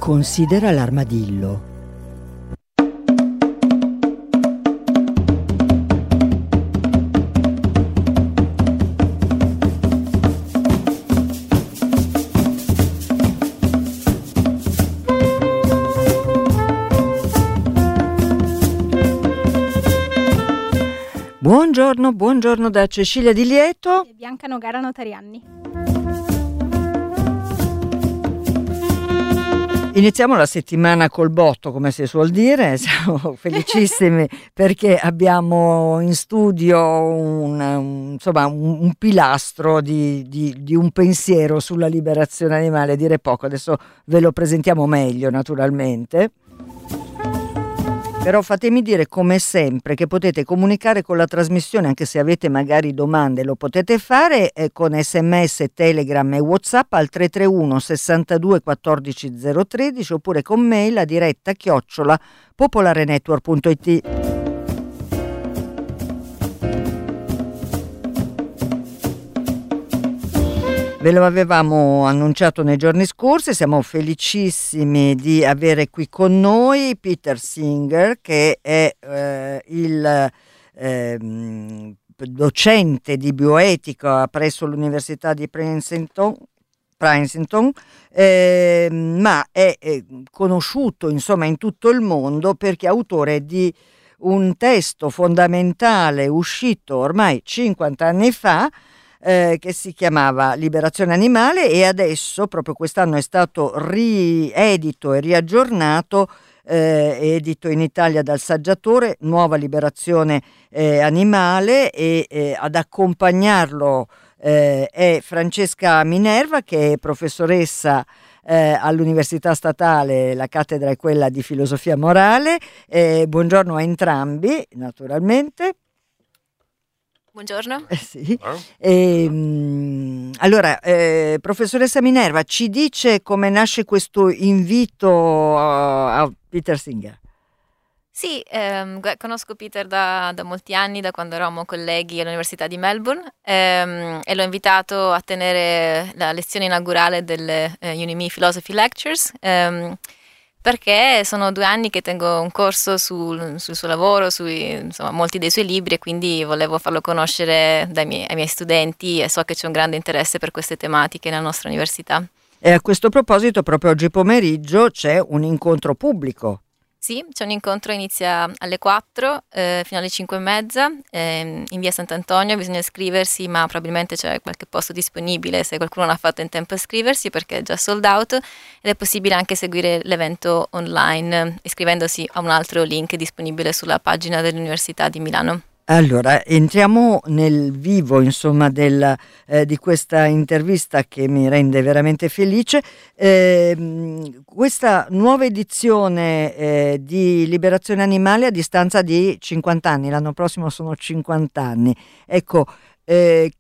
Considera l'armadillo. Buongiorno da Cecilia Di Lieto e Bianca Nogara Notarianni. Iniziamo la settimana col botto, come si suol dire. Siamo felicissimi perché abbiamo in studio un pilastro di un pensiero sulla liberazione animale, dire poco. Adesso ve lo presentiamo meglio, naturalmente. Però fatemi dire, come sempre, che potete comunicare con la trasmissione, anche se avete magari domande, lo potete fare con SMS, Telegram e WhatsApp al 331 62 14 013 oppure con mail a diretta @popolarenetwork.it. Ve lo avevamo annunciato nei giorni scorsi, siamo felicissimi di avere qui con noi Peter Singer, che è il docente di bioetica presso l'Università di Princeton, ma è conosciuto insomma in tutto il mondo perché è autore di un testo fondamentale uscito ormai 50 anni fa, che si chiamava Liberazione Animale, e adesso proprio quest'anno è stato riedito e riaggiornato, edito in Italia dal Saggiatore, Nuova Liberazione Animale, e ad accompagnarlo è Francesca Minerva, che è professoressa all'Università Statale. La cattedra è quella di filosofia morale. Buongiorno a entrambi, naturalmente. Buongiorno. Sì. Allora, professoressa Minerva, ci dice come nasce questo invito a Peter Singer? Sì, conosco Peter da molti anni, da quando eravamo colleghi all'Università di Melbourne, e l'ho invitato a tenere la lezione inaugurale delle UNIME Philosophy Lectures, perché sono 2 anni che tengo un corso sul suo lavoro, molti dei suoi libri, e quindi volevo farlo conoscere ai miei studenti, e so che c'è un grande interesse per queste tematiche nella nostra università. E a questo proposito, proprio oggi pomeriggio c'è un incontro pubblico. Sì, c'è un incontro, inizia alle 4 fino alle 5:30 in via Sant'Antonio. Bisogna iscriversi, ma probabilmente c'è qualche posto disponibile se qualcuno non ha fatto in tempo a iscriversi, perché è già sold out, ed è possibile anche seguire l'evento online iscrivendosi a un altro link disponibile sulla pagina dell'Università di Milano. Allora, entriamo nel vivo, insomma, di questa intervista che mi rende veramente felice. Questa nuova edizione di Liberazione Animale a distanza di 50 anni, l'anno prossimo sono 50 anni. Ecco, che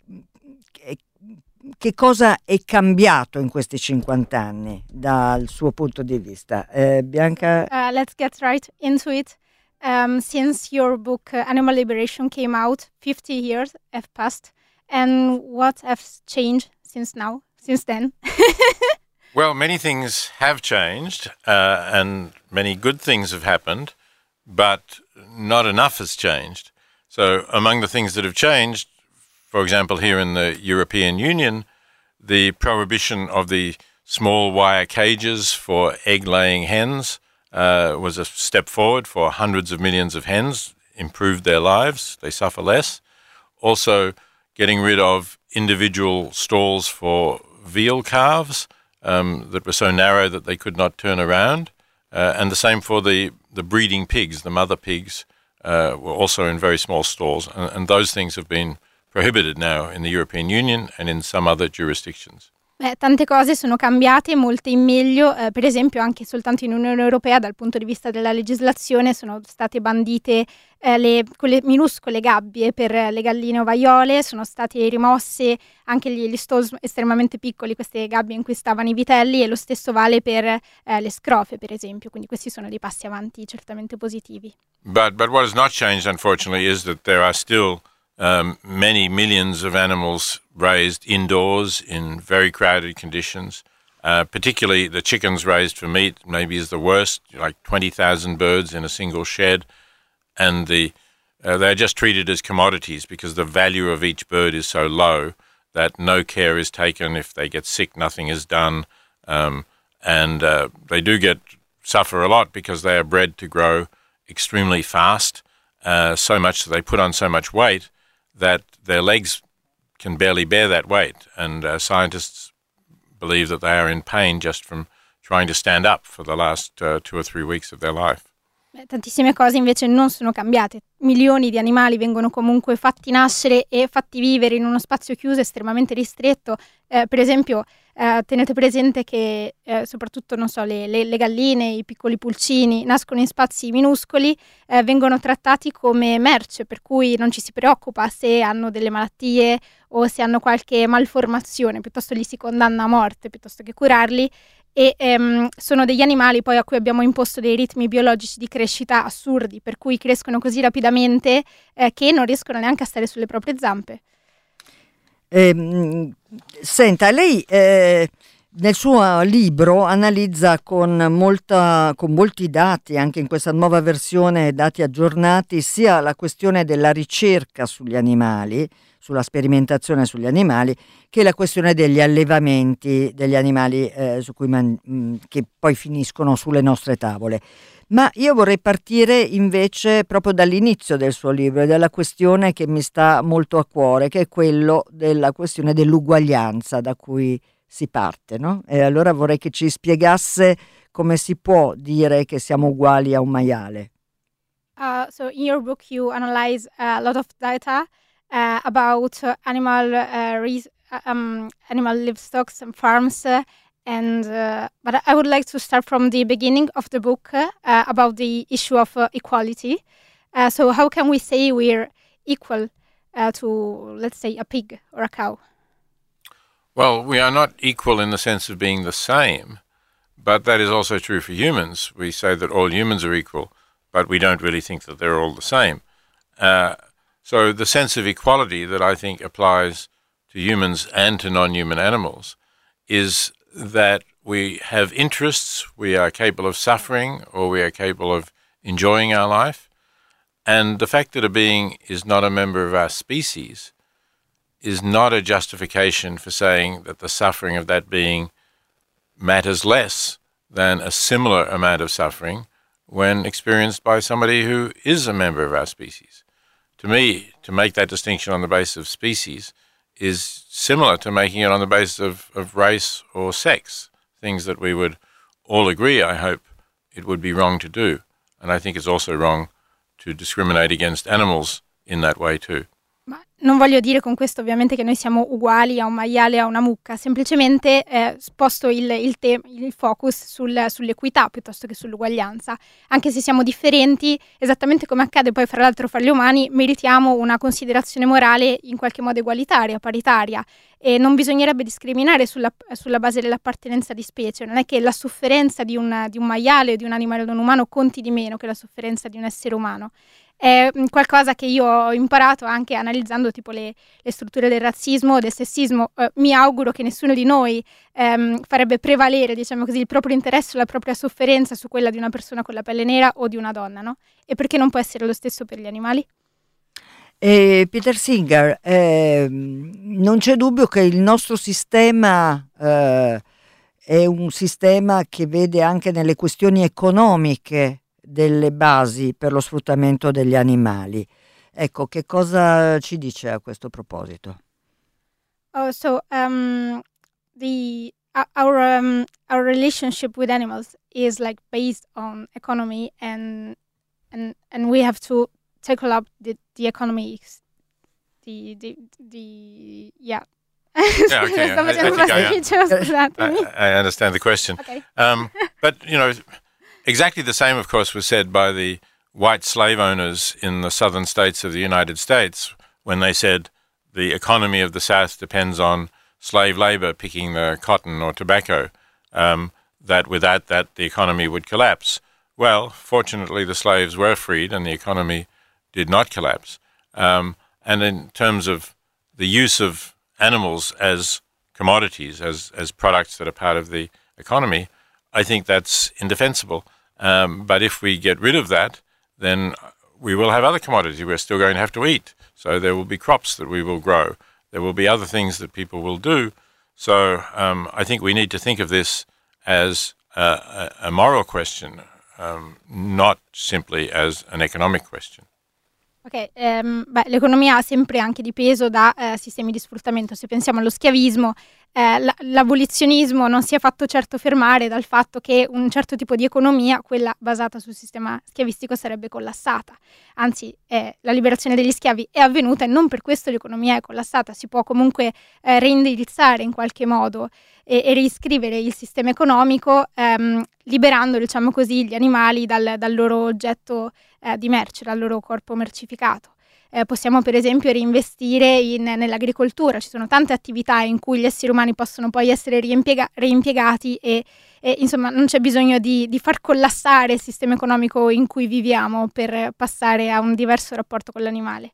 cosa è cambiato in questi 50 anni dal suo punto di vista? Bianca? Let's get right into it. Since your book Animal Liberation came out, 50 years have passed, and what has changed since then? Well, many things have changed, and many good things have happened, but not enough has changed. So among the things that have changed, for example, here in the European Union, the prohibition of the small wire cages for egg-laying hens was a step forward for hundreds of millions of hens, improved their lives, they suffer less. Also, getting rid of individual stalls for veal calves that were so narrow that they could not turn around. And the same for the breeding pigs, the mother pigs were also in very small stalls. And those things have been prohibited now in the European Union and in some other jurisdictions. Tante cose sono cambiate, molte in meglio, per esempio anche soltanto in Unione Europea dal punto di vista della legislazione sono state bandite quelle minuscole gabbie per le galline ovaiole, sono state rimosse anche gli stalls estremamente piccoli, queste gabbie in cui stavano i vitelli, e lo stesso vale per le scrofe, per esempio, quindi questi sono dei passi avanti certamente positivi. But what has not changed, unfortunately, is that there are still many millions of animals raised indoors in very crowded conditions, Particularly the chickens raised for meat maybe is the worst, like 20,000 birds in a single shed. And they're just treated as commodities because the value of each bird is so low that no care is taken. If they get sick, nothing is done. And they do suffer a lot because they are bred to grow extremely fast, so much that they put on so much weight that their legs can barely bear that weight. And scientists believe that they are in pain just from trying to stand up for the last 2 or 3 weeks of their life. Tantissime cose invece non sono cambiate. Milioni di animali vengono comunque fatti nascere e fatti vivere in uno spazio chiuso estremamente ristretto. Per esempio, tenete presente che soprattutto, non so, le galline, i piccoli pulcini nascono in spazi minuscoli, vengono trattati come merce, per cui non ci si preoccupa se hanno delle malattie o se hanno qualche malformazione, piuttosto li si condanna a morte piuttosto che curarli. E sono degli animali poi a cui abbiamo imposto dei ritmi biologici di crescita assurdi, per cui crescono così rapidamente che non riescono neanche a stare sulle proprie zampe. Senta, lei nel suo libro analizza con molti dati, anche in questa nuova versione, dati aggiornati, sia la questione della ricerca sugli animali, sulla sperimentazione sugli animali, che la questione degli allevamenti degli animali che poi finiscono sulle nostre tavole. Ma io vorrei partire invece proprio dall'inizio del suo libro e dalla questione che mi sta molto a cuore, che è quello della questione dell'uguaglianza da cui si parte, no? E allora vorrei che ci spiegasse come si può dire che siamo uguali a un maiale. So in your book you analyze a lot of data about animal livestock and farms, but I would like to start from the beginning of the book about the issue of equality. So how can we say we're equal to, let's say, a pig or a cow? Well, we are not equal in the sense of being the same, but that is also true for humans. We say that all humans are equal, but we don't really think that they're all the same. So the sense of equality that I think applies to humans and to non-human animals is that we have interests, we are capable of suffering, or we are capable of enjoying our life. And the fact that a being is not a member of our species is not a justification for saying that the suffering of that being matters less than a similar amount of suffering when experienced by somebody who is a member of our species. To me, to make that distinction on the basis of species is similar to making it on the basis of race or sex, things that we would all agree, I hope, it would be wrong to do. And I think it's also wrong to discriminate against animals in that way too. Ma non voglio dire con questo ovviamente che noi siamo uguali a un maiale o a una mucca, semplicemente sposto il focus sull'equità piuttosto che sull'uguaglianza. Anche se siamo differenti, esattamente come accade poi fra l'altro fra gli umani, meritiamo una considerazione morale in qualche modo egualitaria, paritaria, e non bisognerebbe discriminare sulla base dell'appartenenza di specie. Non è che la sofferenza di un maiale o di un animale non umano conti di meno che la sofferenza di un essere umano. È qualcosa che io ho imparato anche analizzando tipo le strutture del razzismo, del sessismo. Mi auguro che nessuno di noi farebbe prevalere, diciamo così, il proprio interesse o la propria sofferenza su quella di una persona con la pelle nera o di una donna, no? E perché non può essere lo stesso per gli animali? Peter Singer, non c'è dubbio che il nostro sistema è un sistema che vede anche nelle questioni economiche delle basi per lo sfruttamento degli animali. Ecco, che cosa ci dice a questo proposito? Our relationship with animals is like based on economy, and we have to tackle up the economics. Yeah. Yeah, okay. I understand the question. Okay. But, you know, exactly the same, of course, was said by the white slave owners in the southern states of the United States when they said the economy of the South depends on slave labor picking the cotton or tobacco, that without that the economy would collapse. Well, fortunately, the slaves were freed and the economy did not collapse. And in terms of the use of animals as commodities as products that are part of the economy, I think that's indefensible. But if we get rid of that, then we will have other commodities we're still going to have to eat. So there will be crops that we will grow. There will be other things that people will do. So I think we need to think of this as a moral question, not simply as an economic question. Ok, l'economia ha sempre anche dipeso da sistemi di sfruttamento. Se pensiamo allo schiavismo, l'abolizionismo non si è fatto certo fermare dal fatto che un certo tipo di economia, quella basata sul sistema schiavistico, sarebbe collassata. Anzi, la liberazione degli schiavi è avvenuta e non per questo l'economia è collassata. Si può comunque reindirizzare in qualche modo e riscrivere il sistema economico liberando, diciamo così, gli animali dal loro oggetto di merce, dal loro corpo mercificato. Possiamo per esempio reinvestire nell'agricoltura. Ci sono tante attività in cui gli esseri umani possono poi essere reimpiegati e insomma non c'è bisogno di far collassare il sistema economico in cui viviamo per passare a un diverso rapporto con l'animale.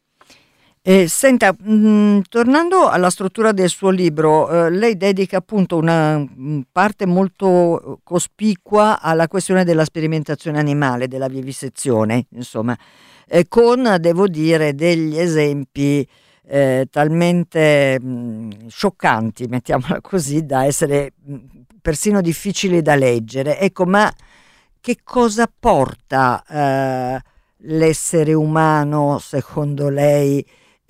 Senta, tornando alla struttura del suo libro, lei dedica appunto una parte molto cospicua alla questione della sperimentazione animale, della vivisezione, insomma, con, devo dire, degli esempi talmente scioccanti, mettiamola così, da essere persino difficili da leggere. Ecco, ma che cosa porta l'essere umano, secondo lei,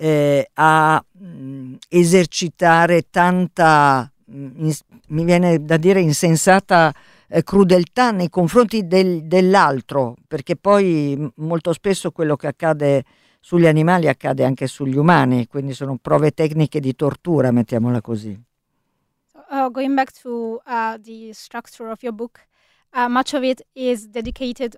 a esercitare tanta, mi viene da dire, insensata crudeltà nei confronti dell'altro, perché poi molto spesso quello che accade sugli animali accade anche sugli umani, quindi sono prove tecniche di tortura, mettiamola così. Going back to the structure of your book, much of it is dedicated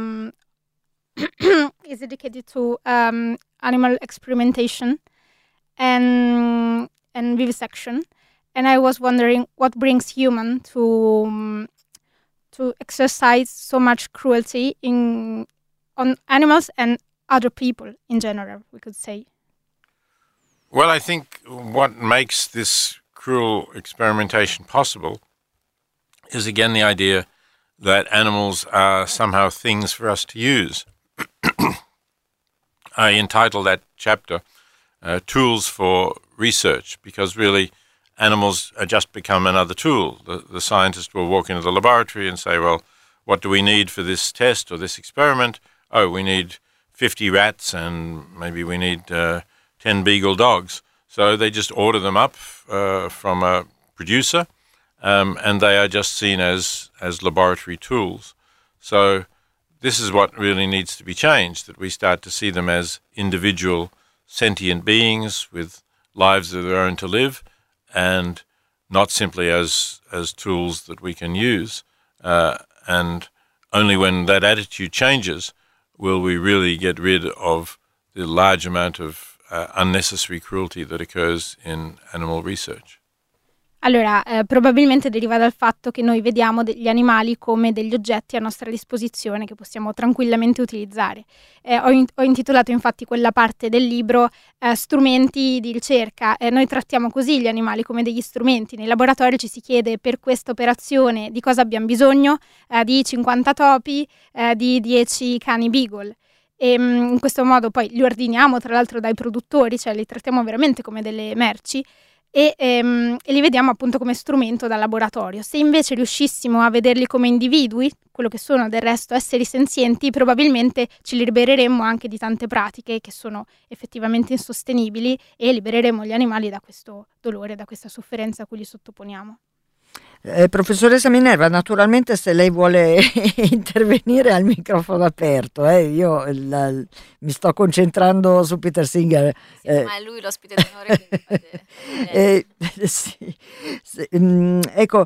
to animal experimentation and vivisection, and I was wondering what brings human to exercise so much cruelty on animals and other people in general, we could say. Well, I think what makes this cruel experimentation possible is again the idea that animals are somehow things for us to use. I entitled that chapter Tools for Research, because really animals are just become another tool. The scientist will walk into the laboratory and say, well, what do we need for this test or this experiment? Oh, we need 50 rats and maybe we need 10 beagle dogs. So they just order them up from a producer, and they are just seen as laboratory tools. So this is what really needs to be changed, that we start to see them as individual sentient beings with lives of their own to live, and not simply as tools that we can use. And only when that attitude changes will we really get rid of the large amount of unnecessary cruelty that occurs in animal research. Allora, probabilmente deriva dal fatto che noi vediamo gli animali come degli oggetti a nostra disposizione che possiamo tranquillamente utilizzare. Ho intitolato infatti quella parte del libro strumenti di ricerca. Noi trattiamo così gli animali come degli strumenti. Nei laboratori ci si chiede per questa operazione di cosa abbiamo bisogno, di 50 topi, di 10 cani beagle. E in questo modo poi li ordiniamo tra l'altro dai produttori, cioè li trattiamo veramente come delle merci. E li vediamo appunto come strumento da laboratorio. Se invece riuscissimo a vederli come individui, quello che sono del resto esseri senzienti, probabilmente ci libereremmo anche di tante pratiche che sono effettivamente insostenibili e libereremo gli animali da questo dolore, da questa sofferenza a cui li sottoponiamo. Professoressa Minerva, naturalmente se lei vuole intervenire al microfono aperto, io mi sto concentrando su Peter Singer. Sì, ma è lui l'ospite d'onore. Sì, ecco,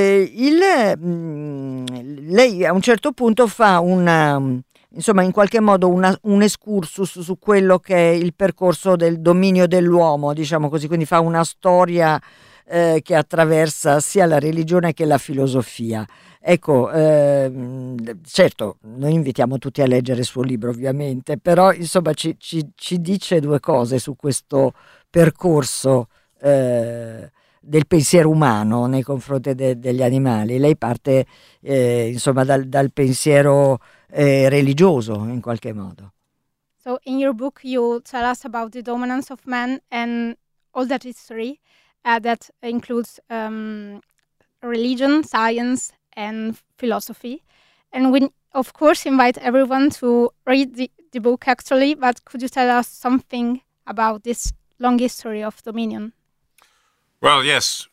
lei a un certo punto fa insomma, in qualche modo un excursus su quello che è il percorso del dominio dell'uomo, diciamo così, quindi fa una storia che attraversa sia la religione che la filosofia. Ecco, certo, noi invitiamo tutti a leggere il suo libro ovviamente, però insomma ci dice due cose su questo percorso del pensiero umano nei confronti degli animali. Lei parte insomma dal pensiero religioso in qualche modo. So in your book you tell us about the dominance of man and all that history that includes religion, science and philosophy. And we of course invite everyone to read the book actually, but could you tell us something about this long history of dominion? Well, yes.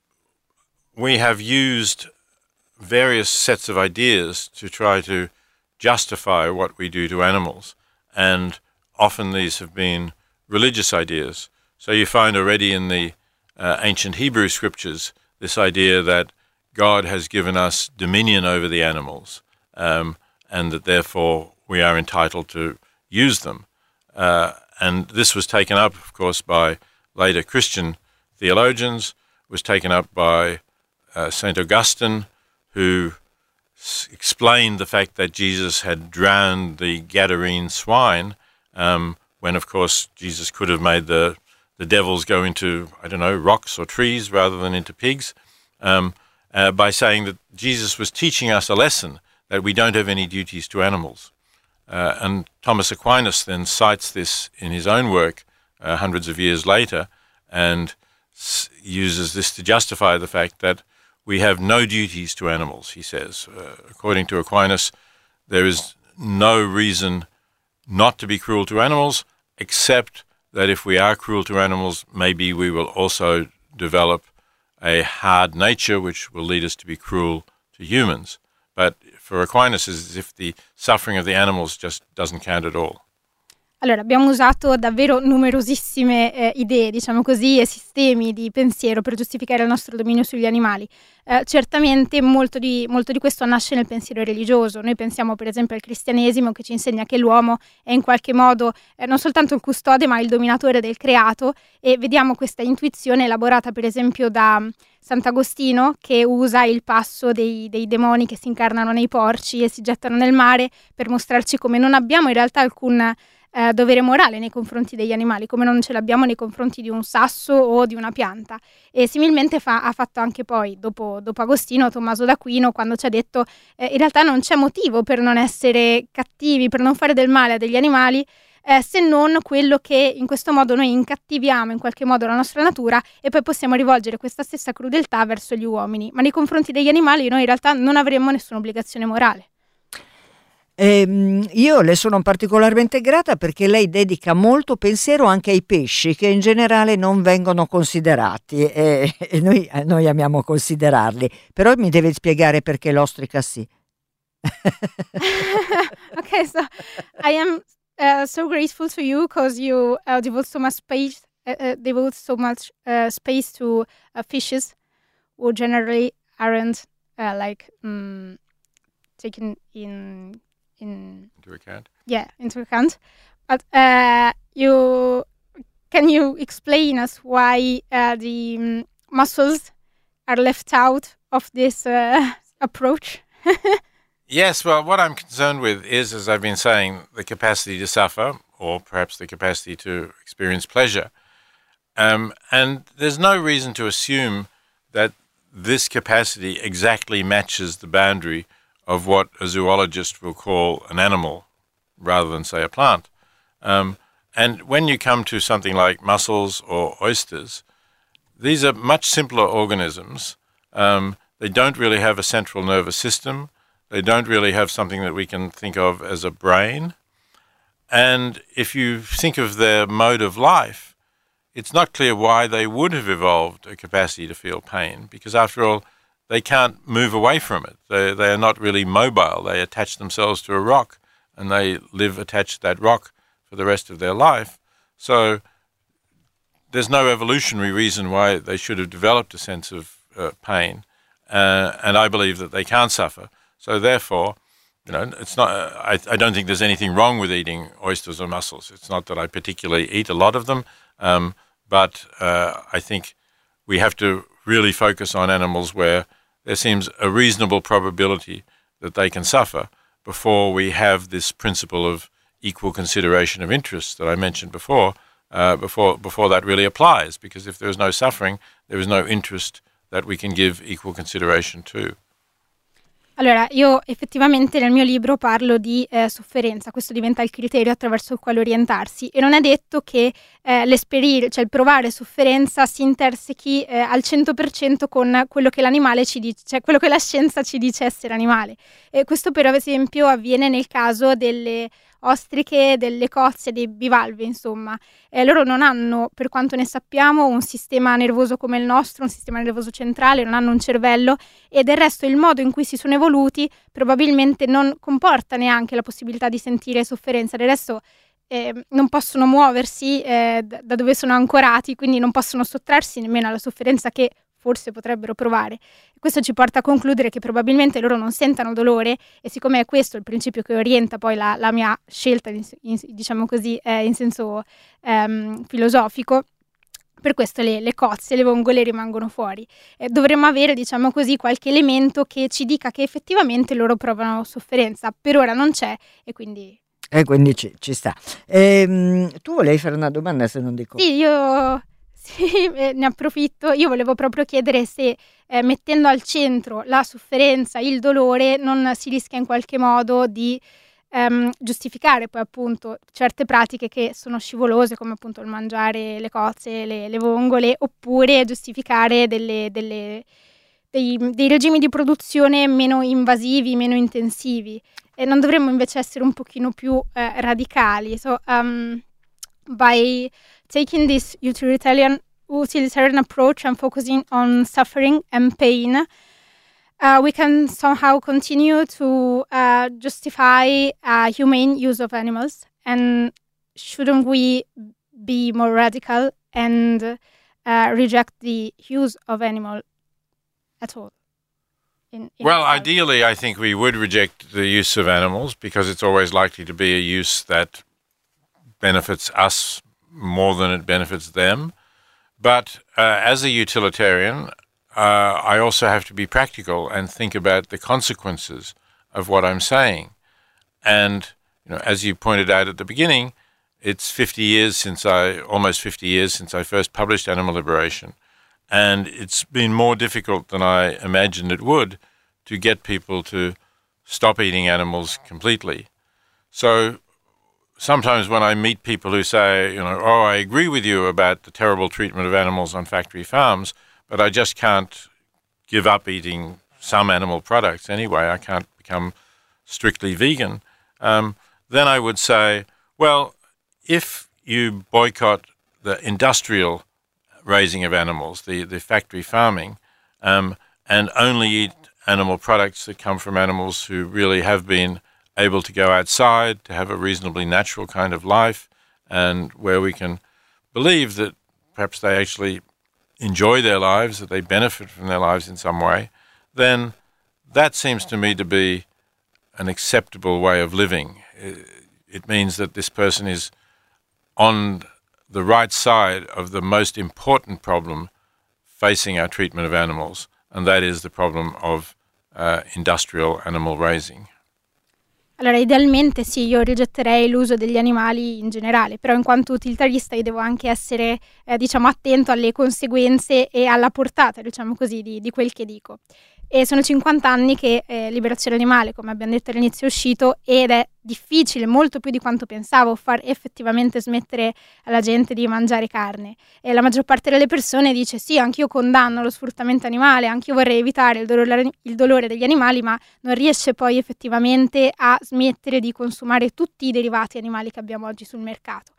We have used various sets of ideas to try to justify what we do to animals, and often these have been religious ideas. So you find already in the ancient Hebrew scriptures this idea that God has given us dominion over the animals, and that therefore we are entitled to use them. And this was taken up, of course, by later Christian theologians, was taken up by St. Augustine, who explained the fact that Jesus had drowned the Gadarene swine, when, of course, Jesus could have made the devils go into, rocks or trees rather than into pigs, by saying that Jesus was teaching us a lesson that we don't have any duties to animals. And Thomas Aquinas then cites this in his own work hundreds of years later and uses this to justify the fact that we have no duties to animals, he says. According to Aquinas, there is no reason not to be cruel to animals, except that if we are cruel to animals, maybe we will also develop a hard nature which will lead us to be cruel to humans. But for Aquinas, it's as if the suffering of the animals just doesn't count at all. Allora, abbiamo usato davvero numerosissime idee, diciamo così, e sistemi di pensiero per giustificare il nostro dominio sugli animali. Certamente molto di questo nasce nel pensiero religioso. Noi pensiamo per esempio al cristianesimo, che ci insegna che l'uomo è in qualche modo non soltanto il custode ma il dominatore del creato, e vediamo questa intuizione elaborata per esempio da Sant'Agostino, che usa il passo dei demoni che si incarnano nei porci e si gettano nel mare per mostrarci come non abbiamo in realtà alcun dovere morale nei confronti degli animali, come non ce l'abbiamo nei confronti di un sasso o di una pianta. E similmente ha fatto anche poi, dopo Agostino, Tommaso d'Aquino, quando ci ha detto in realtà non c'è motivo per non essere cattivi, per non fare del male a degli animali, se non quello che in questo modo noi incattiviamo in qualche modo la nostra natura, e poi possiamo rivolgere questa stessa crudeltà verso gli uomini. Ma nei confronti degli animali noi in realtà non avremmo nessuna obbligazione morale. Io le sono particolarmente grata perché lei dedica molto pensiero anche ai pesci, che in generale non vengono considerati, e noi amiamo considerarli, però mi deve spiegare perché l'ostrica sì. Okay, so I am so grateful to you because you devote so much space to fishes who generally aren't taken into account. Yeah, into account. But can you explain us why the mussels are left out of this approach? Yes, well, what I'm concerned with is, as I've been saying, the capacity to suffer, or perhaps the capacity to experience pleasure. And there's no reason to assume that this capacity exactly matches the boundary of what a zoologist will call an animal, rather than, say, a plant. And when you come to something like mussels or oysters, these are much simpler organisms. They don't really have a central nervous system. They don't really have something that we can think of as a brain. And if you think of their mode of life, it's not clear why they would have evolved a capacity to feel pain, because after all, they can't move away from it. They are not really mobile. They attach themselves to a rock, and they live attached to that rock for the rest of their life. So there's no evolutionary reason why they should have developed a sense of pain, and I believe that they can't suffer. So therefore, it's not. I don't think there's anything wrong with eating oysters or mussels. It's not that I particularly eat a lot of them, but I think we have to really focus on animals where there seems a reasonable probability that they can suffer before we have this principle of equal consideration of interests that I mentioned before, before that really applies, because if there is no suffering, there is no interest that we can give equal consideration to. Allora, io effettivamente nel mio libro parlo di sofferenza, questo diventa il criterio attraverso il quale orientarsi, e non è detto che cioè il provare sofferenza si intersechi al 100% con quello che l'animale ci dice, cioè quello che la scienza ci dice essere animale. Questo per esempio avviene nel caso delle ostriche, delle cozze, dei bivalvi, insomma. Loro non hanno, per quanto ne sappiamo, un sistema nervoso come il nostro, un sistema nervoso centrale, non hanno un cervello, e del resto il modo in cui si sono evoluti probabilmente non comporta neanche la possibilità di sentire sofferenza. Del resto non possono muoversi da dove sono ancorati, quindi non possono sottrarsi nemmeno alla sofferenza che forse potrebbero provare. Questo ci porta a concludere che probabilmente loro non sentano dolore, e siccome è questo il principio che orienta poi la mia scelta, diciamo così, in senso filosofico, per questo le cozze, le vongole rimangono fuori. Dovremmo avere, diciamo così, qualche elemento che ci dica che effettivamente loro provano sofferenza. Per ora non c'è, e quindi... quindi ci sta. Tu volevi fare una domanda, se non dico... Sì, ne approfitto. Io volevo proprio chiedere se mettendo al centro la sofferenza, il dolore, non si rischia in qualche modo di giustificare poi appunto certe pratiche che sono scivolose, come appunto il mangiare le cozze, le vongole, oppure giustificare dei regimi di produzione meno invasivi, meno intensivi. E non dovremmo invece essere un pochino più radicali. By taking this utilitarian approach and focusing on suffering and pain, we can somehow continue to justify humane use of animals. And shouldn't we be more radical and reject the use of animal at all? Well, ideally, I think we would reject the use of animals, because it's always likely to be a use that benefits us more than it benefits them. But as a utilitarian, I also have to be practical and think about the consequences of what I'm saying. And as you pointed out at the beginning, it's almost 50 years since I first published Animal Liberation, and it's been more difficult than I imagined it would to get people to stop eating animals completely. So sometimes when I meet people who say, I agree with you about the terrible treatment of animals on factory farms, but I just can't give up eating some animal products anyway, I can't become strictly vegan, then I would say, well, if you boycott the industrial raising of animals, the factory farming, and only eat animal products that come from animals who really have been able to go outside, to have a reasonably natural kind of life, and where we can believe that perhaps they actually enjoy their lives, that they benefit from their lives in some way, then that seems to me to be an acceptable way of living. It means that this person is on the right side of the most important problem facing our treatment of animals, and that is the problem of industrial animal raising. Allora, idealmente sì, io rigetterei l'uso degli animali in generale, però in quanto utilitarista io devo anche essere, attento alle conseguenze e alla portata, così, di quel che dico. E sono 50 anni che Liberazione Animale, come abbiamo detto all'inizio, è uscito, ed è difficile, molto più di quanto pensavo, far effettivamente smettere alla gente di mangiare carne. E la maggior parte delle persone dice sì, anch'io condanno lo sfruttamento animale, anch'io vorrei evitare il dolore degli animali, ma non riesce poi effettivamente a smettere di consumare tutti i derivati animali che abbiamo oggi sul mercato.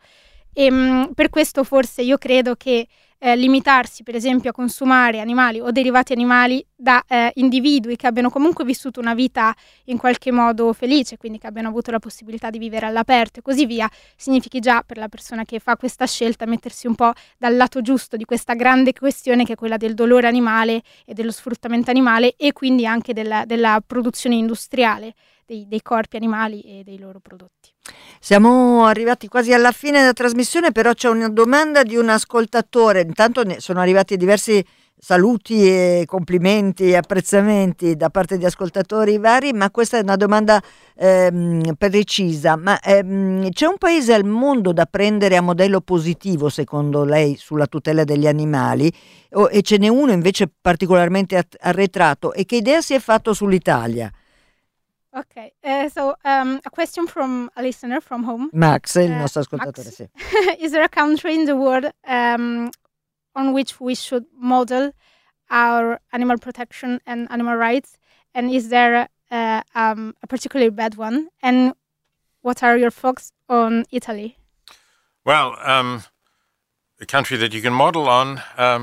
E per questo forse io credo che limitarsi per esempio a consumare animali o derivati animali da individui che abbiano comunque vissuto una vita in qualche modo felice, quindi che abbiano avuto la possibilità di vivere all'aperto e così via, significhi già per la persona che fa questa scelta mettersi un po' dal lato giusto di questa grande questione che è quella del dolore animale e dello sfruttamento animale, e quindi anche della produzione industriale dei corpi animali e dei loro prodotti. Siamo arrivati quasi alla fine della trasmissione, però c'è una domanda di un ascoltatore. Intanto sono arrivati diversi saluti e complimenti e apprezzamenti da parte di ascoltatori vari, ma questa è una domanda precisa. Ma c'è un paese al mondo da prendere a modello positivo, secondo lei, sulla tutela degli animali? E ce n'è uno invece particolarmente arretrato? E che idea si è fatto sull'Italia? Okay, so a question from a listener from home. Max, il nostro ascoltatore, Max. sì. Is there a country in the world on which we should model our animal protection and animal rights? And is there a particularly bad one? And what are your thoughts on Italy? Well, the country that you can model on,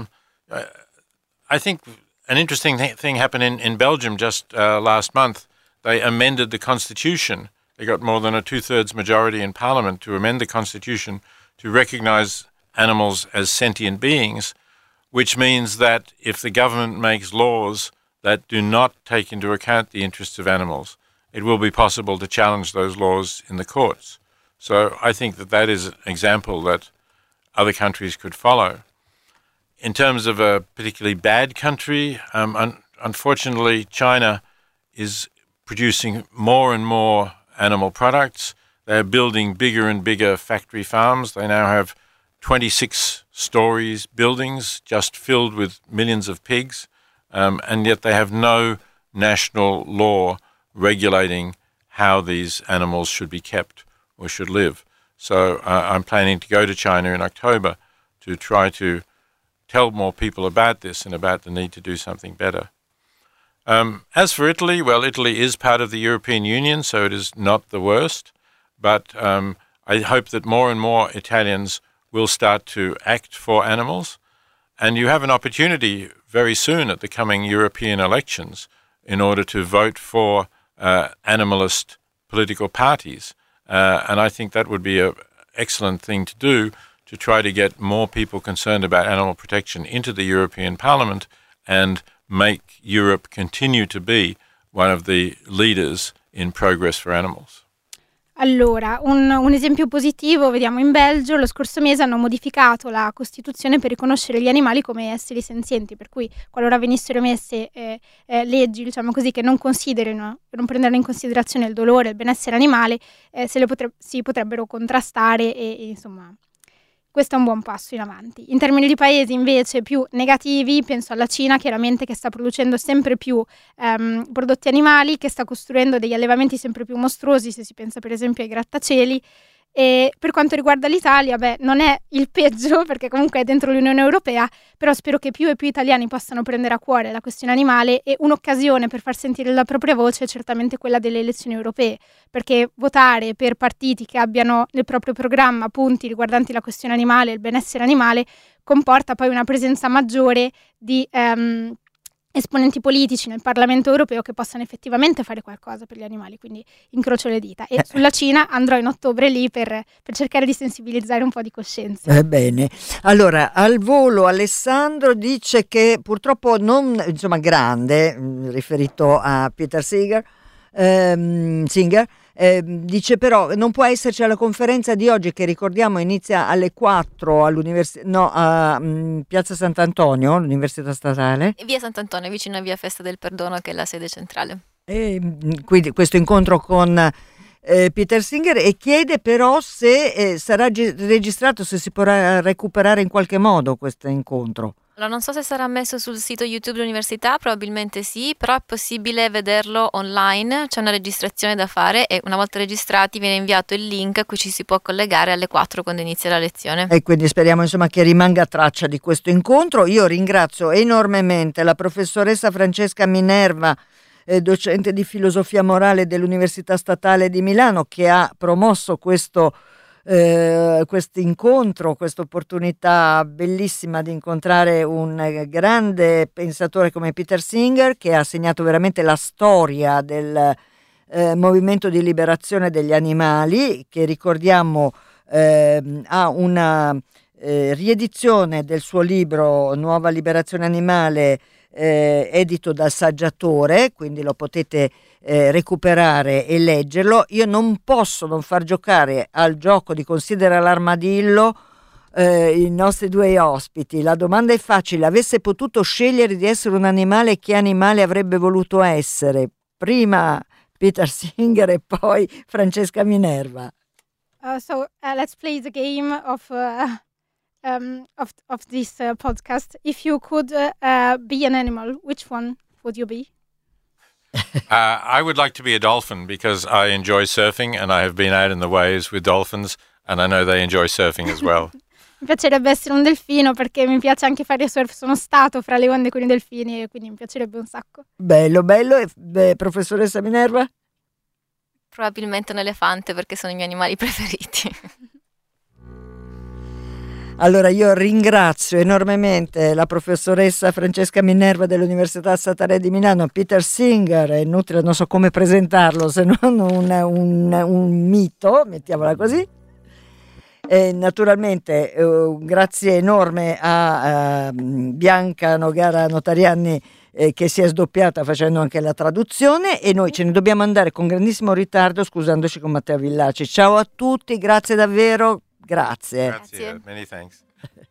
I think an interesting thing happened in Belgium just last month. They amended the constitution. They got more than a 2/3 majority in parliament to amend the constitution to recognize animals as sentient beings, which means that if the government makes laws that do not take into account the interests of animals, it will be possible to challenge those laws in the courts. So I think that is an example that other countries could follow. In terms of a particularly bad country, unfortunately, China is producing more and more animal products. They're building bigger and bigger factory farms. They now have 26 stories buildings just filled with millions of pigs, and yet they have no national law regulating how these animals should be kept or should live. So I'm planning to go to China in October to try to tell more people about this and about the need to do something better. As for Italy, well, Italy is part of the European Union, so it is not the worst. But I hope that more and more Italians will start to act for animals. And you have an opportunity very soon at the coming European elections in order to vote for animalist political parties. And I think that would be an excellent thing to do to try to get more people concerned about animal protection into the European Parliament and make Europe continue to be one of the leaders in progress for animals. Allora, un esempio positivo vediamo in Belgio. Lo scorso mese hanno modificato la Costituzione per riconoscere gli animali come esseri senzienti, per cui qualora venissero emesse leggi, diciamo così, che non considerino, non prenderanno in considerazione il dolore e il benessere animale, si potrebbero contrastare e insomma questo è un buon passo in avanti. In termini di paesi invece più negativi, penso alla Cina, chiaramente, che sta producendo sempre più prodotti animali, che sta costruendo degli allevamenti sempre più mostruosi, se si pensa per esempio ai grattacieli. E per quanto riguarda l'Italia, non è il peggio perché comunque è dentro l'Unione Europea, però spero che più e più italiani possano prendere a cuore la questione animale, e un'occasione per far sentire la propria voce è certamente quella delle elezioni europee, perché votare per partiti che abbiano nel proprio programma punti riguardanti la questione animale e il benessere animale comporta poi una presenza maggiore di esponenti politici nel Parlamento europeo che possano effettivamente fare qualcosa per gli animali, quindi incrocio le dita. E sulla Cina andrò in ottobre lì per cercare di sensibilizzare un po' di coscienza. Bene, allora al volo Alessandro dice che purtroppo non, insomma grande, riferito a Peter Singer, dice però non può esserci alla conferenza di oggi, che ricordiamo inizia alle 4 a Piazza Sant'Antonio, l'Università Statale. Via Sant'Antonio, vicino a Via Festa del Perdono, che è la sede centrale. Quindi questo incontro con Peter Singer, e chiede però se sarà registrato, se si potrà recuperare in qualche modo questo incontro. Allora, non so se sarà messo sul sito YouTube dell'università, probabilmente sì, però è possibile vederlo online, c'è una registrazione da fare e una volta registrati viene inviato il link a cui ci si può collegare alle 4 quando inizia la lezione. E quindi speriamo insomma che rimanga traccia di questo incontro. Io ringrazio enormemente la professoressa Francesca Minerva, docente di filosofia morale dell'Università Statale di Milano, che ha promosso questo incontro, questa opportunità bellissima di incontrare un grande pensatore come Peter Singer, che ha segnato veramente la storia del movimento di liberazione degli animali, che ricordiamo ha una riedizione del suo libro Nuova Liberazione Animale, edito dal Saggiatore, quindi lo potete recuperare e leggerlo. Io non posso non far giocare al gioco di Considera l'armadillo i nostri due ospiti. La domanda è facile: avesse potuto scegliere di essere un animale, che animale avrebbe voluto essere? Prima Peter Singer e poi Francesca Minerva. So let's play the game of this podcast. If you could be an animal, which one would you be? I would like to be a dolphin because I enjoy surfing and I have been out in the waves with dolphins and I know they enjoy surfing as well. Mi piacerebbe essere un delfino perché mi piace anche fare surf. Sono stato fra le onde con i delfini e quindi mi piacerebbe un sacco. Bello. E professoressa Minerva? Probabilmente un elefante perché sono i miei animali preferiti. Allora io ringrazio enormemente la professoressa Francesca Minerva dell'Università Statale di Milano, Peter Singer, è inutile, non so come presentarlo se non un mito, mettiamola così. E naturalmente grazie enorme a Bianca Nogara Notarianni che si è sdoppiata facendo anche la traduzione, e noi ce ne dobbiamo andare con grandissimo ritardo scusandoci con Matteo Villaci. Ciao a tutti, grazie davvero, grazie. Many thanks.